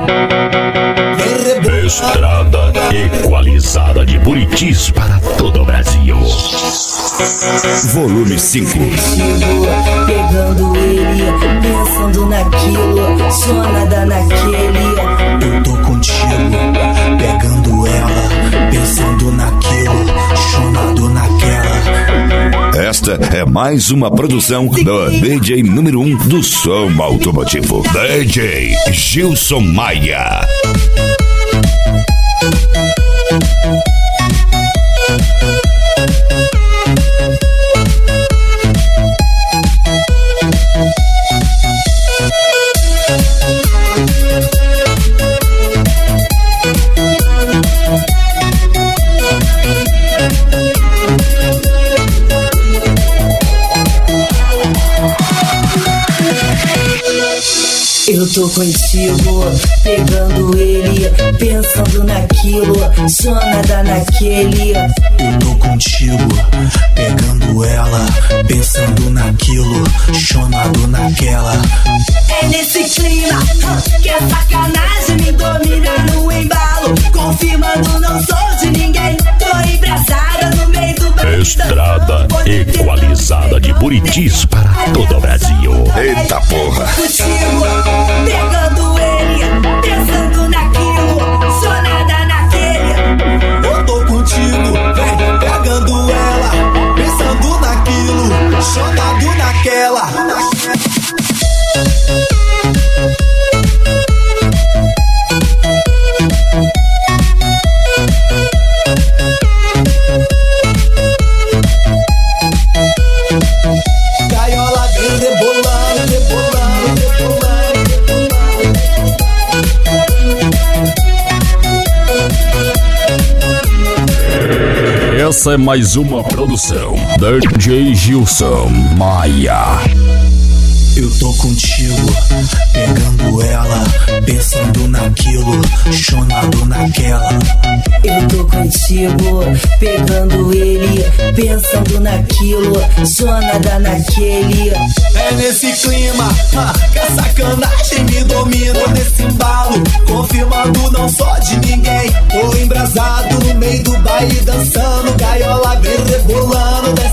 Estrada equalizada de Buritis para todo o Brasil. Volume 5. Pegando ele, pensando naquilo, só nada naquele. Eu tô contigo, pegando ela, pensando naquilo, chonado naquela. Esta é mais uma produção do DJ número 1 do som automotivo, DJ Gilson Maia. Eu tô contigo, pegando ele, pensando naquilo, só nada naquele. Eu tô contigo, pegando ela, pensando naquilo, chonado naquela. É nesse clima que a sacanagem me domina no embalo, confirmando não sou de ninguém, tô embrasada no meio do baile. Estrada equalizada de Buritis para todo o Brasil. Eita porra! Contigo, pegando ele, pensando naquilo, só nada naquele. Eu tô contigo, vem, pegando ela, pensando naquilo, chonado naquela. Gaiola vem rebolando, rebolando, rebolando. Essa é mais uma produção da DJ Gilson Maia. Eu tô contigo, pegando ela, pensando naquilo, chonado naquela. Eu tô contigo, pegando ele, pensando naquilo, só nada naquele. É nesse clima que a sacanagem me domina. Nesse embalo, confirmando não sou de ninguém. Tô embrasado no meio do baile dançando, gaiola vem rebolando.